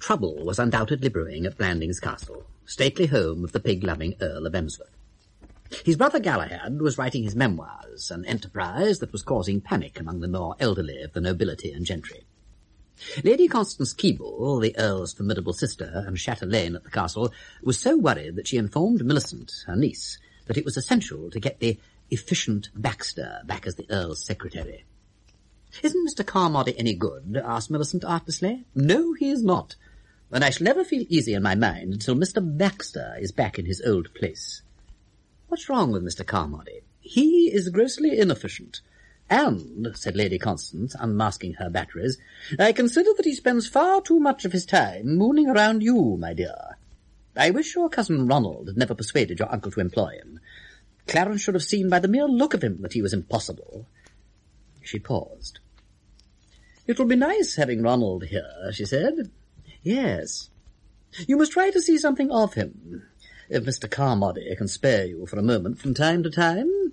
trouble was undoubtedly brewing at Blandings Castle, stately home of the pig-loving Earl of Emsworth. His brother Galahad was writing his memoirs, an enterprise that was causing panic among the more elderly of the nobility and gentry. Lady Constance Keble, the Earl's formidable sister and chatelaine at the castle, was so worried that she informed Millicent, her niece, that it was essential to get the efficient Baxter back as the Earl's secretary. "Isn't Mr. Carmody any good?" asked Millicent artlessly. "No, he is not, and I shall never feel easy in my mind until Mr. Baxter is back in his old place." "What's wrong with Mr. Carmody?" "He is grossly inefficient. And," said Lady Constance, unmasking her batteries, "I consider that he spends far too much of his time mooning around you, my dear. I wish your cousin Ronald had never persuaded your uncle to employ him. Clarence should have seen by the mere look of him that he was impossible." She paused. "It will be nice having Ronald here," she said. "Yes. You must try to see something of him. If Mr. Carmody can spare you for a moment from time to time."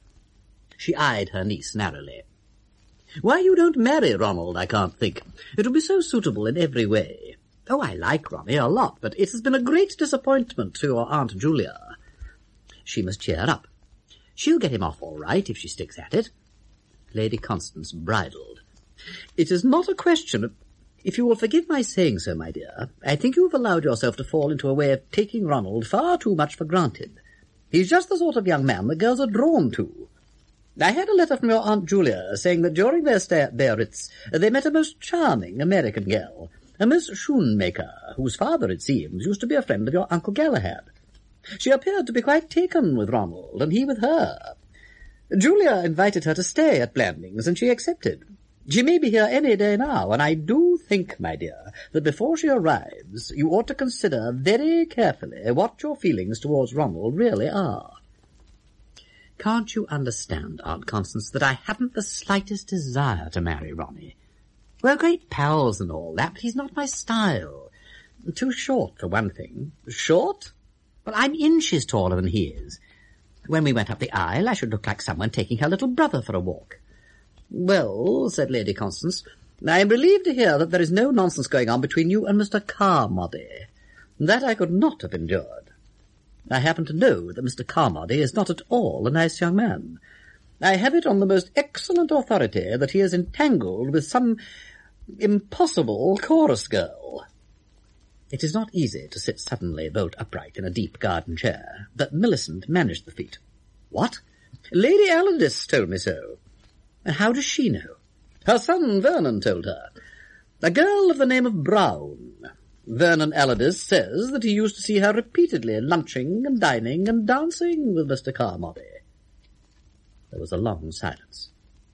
She eyed her niece narrowly. "Why you don't marry Ronald, I can't think. It would be so suitable in every way. Oh, I like Ronnie a lot, but it has been a great disappointment to your Aunt Julia." She must cheer up. She'll get him off all right if she sticks at it. Lady Constance bridled. "It is not a question of... If you will forgive my saying so, my dear, I think you have allowed yourself to fall into a way of taking Ronald far too much for granted. He's just the sort of young man the girls are drawn to. I had a letter from your Aunt Julia saying that during their stay at Biarritz they met a most charming American girl, a Miss Schoonmaker, whose father, it seems, used to be a friend of your Uncle Galahad. She appeared to be quite taken with Ronald, and he with her. Julia invited her to stay at Blandings, and she accepted. She may be here any day now, and I do think, my dear, that before she arrives you ought to consider very carefully what your feelings towards Ronald really are." "Can't you understand, Aunt Constance, that I haven't the slightest desire to marry Ronnie? We're great pals and all that, but he's not my style. Too short, for one thing." "Short?" "Well, I'm inches taller than he is. When we went up the aisle, I should look like someone taking her little brother for a walk." "Well," said Lady Constance, "I am relieved to hear that there is no nonsense going on between you and Mr. Carmody. That I could not have endured. I happen to know that Mr. Carmody is not at all a nice young man. I have it on the most excellent authority that he is entangled with some impossible chorus girl." It is not easy to sit suddenly bolt upright in a deep garden chair, but Millicent managed the feat. "What?" "Lady Allardyce told me so." "How does she know?" "Her son Vernon told her. A girl of the name of Brown. Vernon Allardyce says that he used to see her repeatedly lunching and dining and dancing with Mr. Carmody." There was a long silence.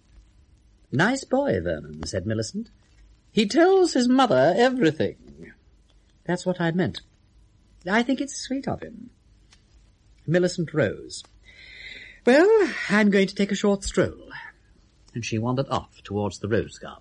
"Nice boy, Vernon," said Millicent. "He tells his mother everything." "That's what I meant. I think it's sweet of him." Millicent rose. "Well, I'm going to take a short stroll." And she wandered off towards the rose garden.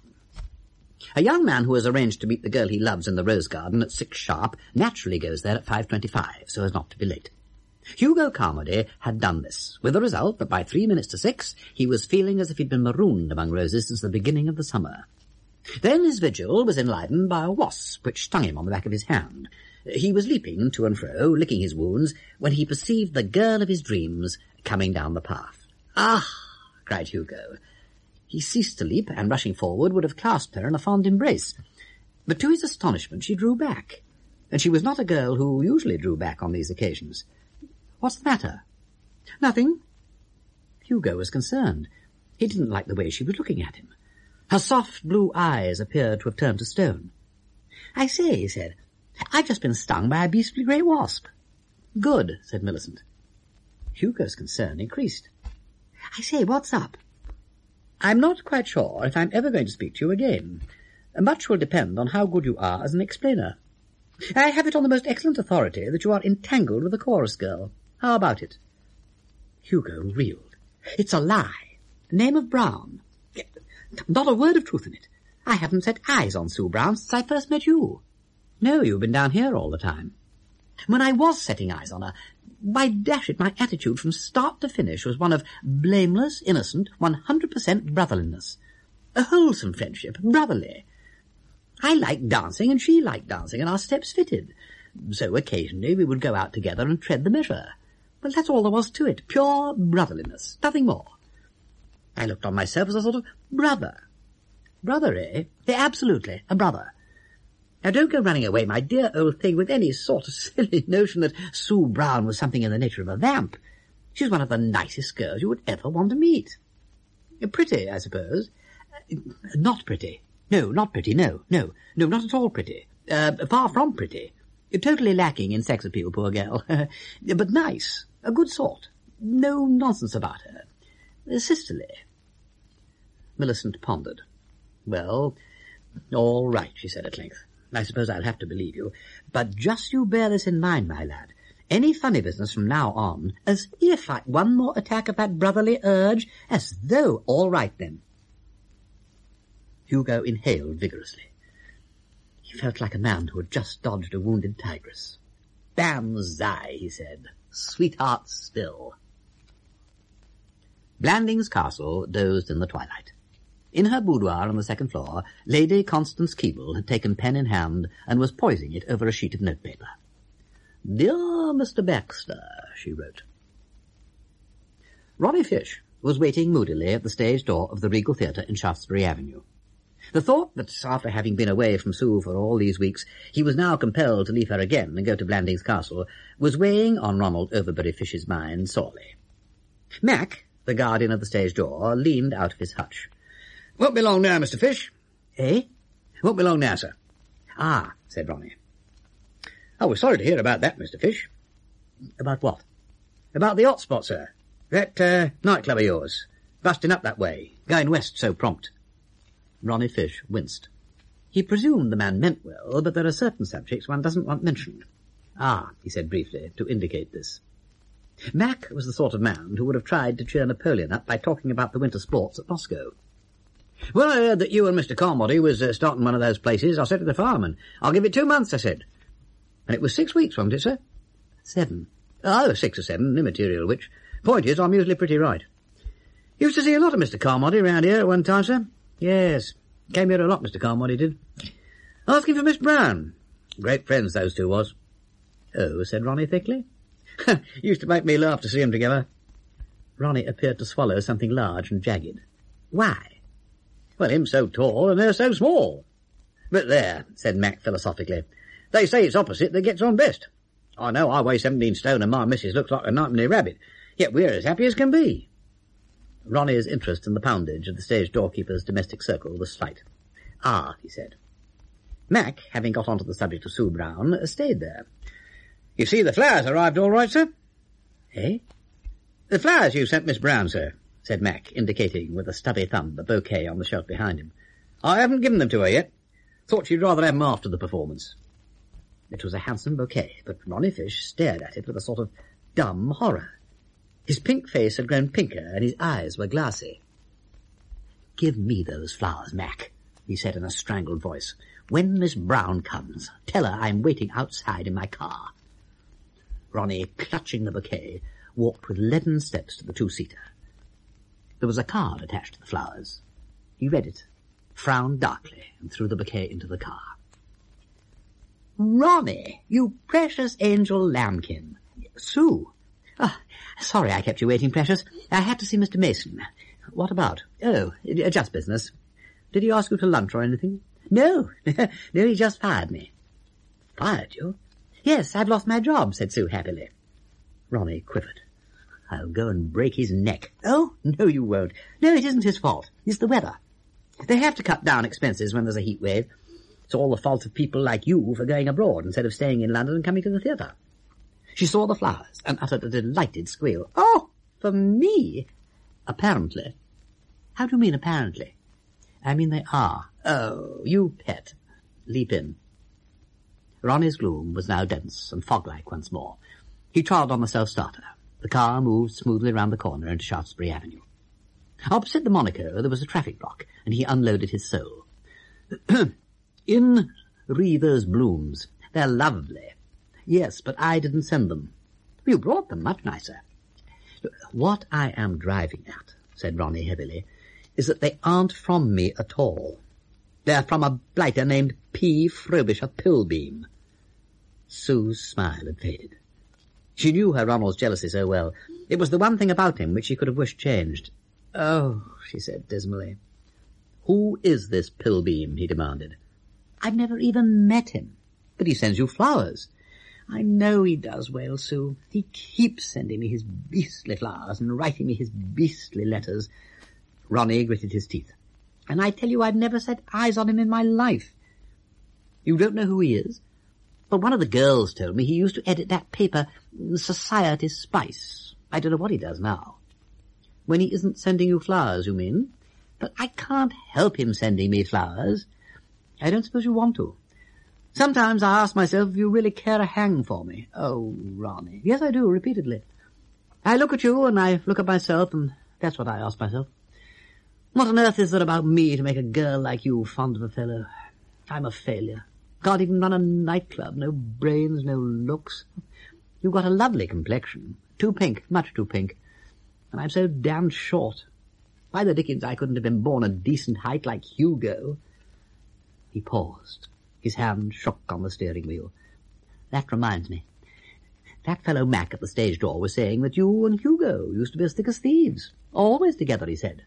A young man who has arranged to meet the girl he loves in the rose garden at 6 sharp naturally goes there at 5:25, so as not to be late. Hugo Carmody had done this, with the result that by 3 minutes to 6 he was feeling as if he'd been marooned among roses since the beginning of the summer. Then his vigil was enlivened by a wasp which stung him on the back of his hand. He was leaping to and fro, licking his wounds, when he perceived the girl of his dreams coming down the path. "Ah!" cried Hugo. He ceased to leap, and rushing forward would have clasped her in a fond embrace. But to his astonishment she drew back, and she was not a girl who usually drew back on these occasions. "What's the matter?" "Nothing." Hugo was concerned. He didn't like the way she was looking at him. Her soft blue eyes appeared to have turned to stone. "I say," he said, "I've just been stung by a beastly grey wasp." "Good," said Millicent. Hugo's concern increased. "I say, what's up?" "I'm not quite sure if I'm ever going to speak to you again. Much will depend on how good you are as an explainer. I have it on the most excellent authority that you are entangled with a chorus girl. How about it?" Hugo reeled. "It's a lie. Name of Brown. Not a word of truth in it. I haven't set eyes on Sue Brown since I first met you." "No, you've been down here all the time." "When I was setting eyes on her, why, dash it, my attitude from start to finish was one of blameless, innocent, 100% brotherliness. A wholesome friendship, brotherly. I liked dancing and she liked dancing and our steps fitted. So occasionally we would go out together and tread the measure. Well, that's all there was to it. Pure brotherliness. Nothing more. I looked on myself as a sort of brother. Brother, eh? Yeah, absolutely. A brother. Now don't go running away, my dear old thing, with any sort of silly notion that Sue Brown was something in the nature of a vamp. She's one of the nicest girls you would ever want to meet. Pretty, I suppose. Not pretty. No, not pretty. No, not at all pretty. Far from pretty. Totally lacking in sex appeal, poor girl. But nice. A good sort. No nonsense about her. Sisterly. Millicent pondered. Well, all right, she said at length. I suppose I'll have to believe you. But just you bear this in mind, my lad. Any funny business from now on, as if one more attack of that brotherly urge, as though, all right then. Hugo inhaled vigorously. He felt like a man who had just dodged a wounded tigress. Banzai, he said. Sweethearts still. Blandings Castle dozed in the twilight. In her boudoir on the second floor, Lady Constance Keble had taken pen in hand and was poising it over a sheet of notepaper. Dear Mr. Baxter, she wrote. Ronnie Fish was waiting moodily at the stage door of the Regal Theatre in Shaftesbury Avenue. The thought that, after having been away from Sue for all these weeks, he was now compelled to leave her again and go to Blandings Castle was weighing on Ronald Overbury Fish's mind sorely. Mac, the guardian of the stage door, leaned out of his hutch. Won't be long now, Mr. Fish. Eh? Won't be long now, sir. Ah, said Ronnie. I was sorry to hear about that, Mr. Fish. About what? About the hot spot, sir. That nightclub of yours. Busting up that way. Going west so prompt. Ronnie Fish winced. He presumed the man meant well, but there are certain subjects one doesn't want mentioned. Ah, he said briefly, to indicate this. Mac was the sort of man who would have tried to cheer Napoleon up by talking about the winter sports at Moscow. When I heard that you and Mr. Carmody was starting one of those places, I said to the fireman, I'll give it 2 months, I said. And it was 6 weeks, wasn't it, sir? 7. Oh, 6 or 7, immaterial which. Point is, I'm usually pretty right. Used to see a lot of Mr. Carmody round here at one time, sir. Yes, came here a lot, Mr. Carmody did. Asking for Miss Brown. Great friends those two was. Oh, said Ronnie thickly. Used to make me laugh to see 'em together. Ronnie appeared to swallow something large and jagged. Why? Well, him so tall and her so small. But there, said Mac philosophically. They say it's opposite that gets on best. I know I weigh 17 stone and my missus looks like a nightmare rabbit, yet we're as happy as can be. Ronnie's interest in the poundage of the stage doorkeeper's domestic circle was slight. Ah, he said. Mac, having got on to the subject of Sue Brown, stayed there. You see, the flowers arrived all right, sir? Eh? The flowers you sent Miss Brown, sir, said Mac, indicating with a stubby thumb the bouquet on the shelf behind him. I haven't given them to her yet. Thought she'd rather have them after the performance. It was a handsome bouquet, but Ronnie Fish stared at it with a sort of dumb horror. His pink face had grown pinker, and his eyes were glassy. Give me those flowers, Mac, he said in a strangled voice. When Miss Brown comes, tell her I'm waiting outside in my car. Ronnie, clutching the bouquet, walked with leaden steps to the two-seater. There was a card attached to the flowers. He read it, frowned darkly, and threw the bouquet into the car. Ronnie, you precious angel lambkin. Sue. Oh, sorry I kept you waiting, precious. I had to see Mr. Mason. What about? Oh, just business. Did he ask you to lunch or anything? No, no, he just fired me. Fired you? Yes, I've lost my job, said Sue happily. Ronnie quivered. I'll go and break his neck. Oh, no, you won't. No, it isn't his fault. It's the weather. They have to cut down expenses when there's a heat wave. It's all the fault of people like you for going abroad instead of staying in London and coming to the theatre. She saw the flowers and uttered a delighted squeal. Oh, for me? Apparently. How do you mean apparently? I mean they are. Oh, you pet. Leap in. Ronnie's gloom was now dense and fog-like once more. He trod on the self-starter. The car moved smoothly round the corner into Shaftesbury Avenue. Opposite the Monaco there was a traffic block, and he unloaded his soul. In Reaver's blooms. They're lovely. Yes, but I didn't send them. You brought them, much nicer. What I am driving at, said Ronnie heavily, is that they aren't from me at all. They're from a blighter named P. Frobisher Pilbeam. Sue's smile had faded. She knew her Ronald's jealousy so well. It was the one thing about him which she could have wished changed. "Oh," she said dismally. "Who is this Pilbeam?" he demanded. "I've never even met him." "But he sends you flowers." "I know he does," wailed Sue. "He keeps sending me his beastly flowers and writing me his beastly letters." Ronnie gritted his teeth. "And I tell you I've never set eyes on him in my life." "You don't know who he is?" "Well, one of the girls told me he used to edit that paper, Society Spice. I don't know what he does now." "When he isn't sending you flowers, you mean?" "But I can't help him sending me flowers." "I don't suppose you want to." "Sometimes I ask myself if you really care a hang for me." "Oh, Ronnie." "Yes, I do, repeatedly. I look at you and I look at myself, and that's what I ask myself. What on earth is there about me to make a girl like you fond of a fellow? I'm a failure. Can't even run a nightclub. No brains, no looks. You've got a lovely complexion. Too pink, much too pink. And I'm so damned short. Why the dickens I couldn't have been born a decent height like Hugo." He paused. His hand shook on the steering wheel. "That reminds me. That fellow Mac at the stage door was saying that you and Hugo used to be as thick as thieves. Always together, he said."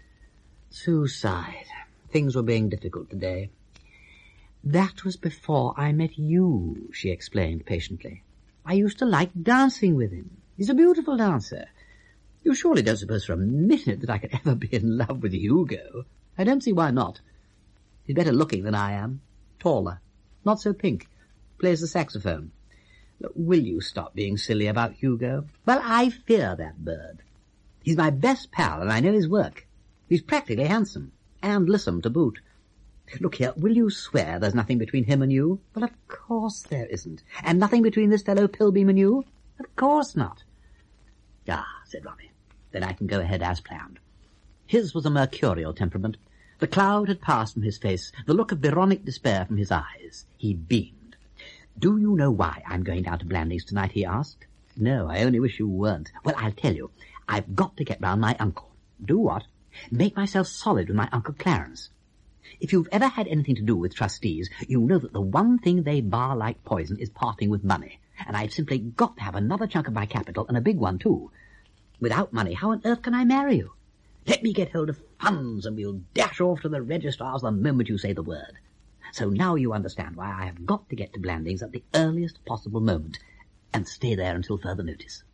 Sue sighed. Things were being difficult today. "That was before I met you," she explained patiently. "I used to like dancing with him. He's a beautiful dancer. You surely don't suppose for a minute that I could ever be in love with Hugo? I don't see why not. He's better looking than I am. Taller. Not so pink. Plays the saxophone. Look, will you stop being silly about Hugo? Well, I fear that bird. He's my best pal, and I know his work. He's practically handsome. And lissome to boot. Look here, will you swear there's nothing between him and you?" "Well, of course there isn't." "And nothing between this fellow Pilbeam and you?" "Of course not." "Ah," said Ronnie. "Then I can go ahead as planned." His was a mercurial temperament. The cloud had passed from his face, the look of Byronic despair from his eyes. He beamed. "Do you know why I'm going down to Blandings tonight?" he asked. "No, I only wish you weren't." "Well, I'll tell you. I've got to get round my uncle." "Do what?" "Make myself solid with my Uncle Clarence. If you've ever had anything to do with trustees, you know that the one thing they bar like poison is parting with money, and I've simply got to have another chunk of my capital, and a big one, too. Without money, how on earth can I marry you? Let me get hold of funds, and we'll dash off to the registrars the moment you say the word. So now you understand why I have got to get to Blandings at the earliest possible moment, and stay there until further notice."